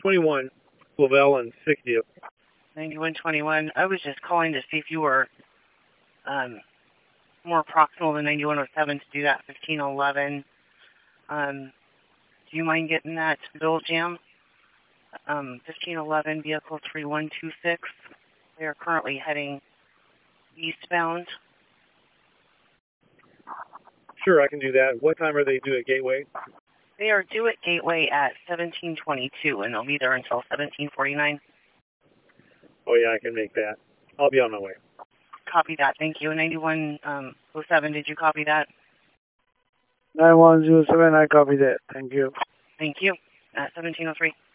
21, Lavelle and 60th. 9121. I was just calling to see if you were more proximal than 9107 to do that 1511. Do you mind getting that bill jam? 1511, vehicle 3126. They are currently heading eastbound. Sure, I can do that. What time are they due at Gateway? They are due at Gateway at 1722, and they'll be there until 1749. Oh, yeah, I can make that. I'll be on my way. Copy that. Thank you. 9107, did you copy that? 9107, I copy that. Thank you. Thank you. At 1703.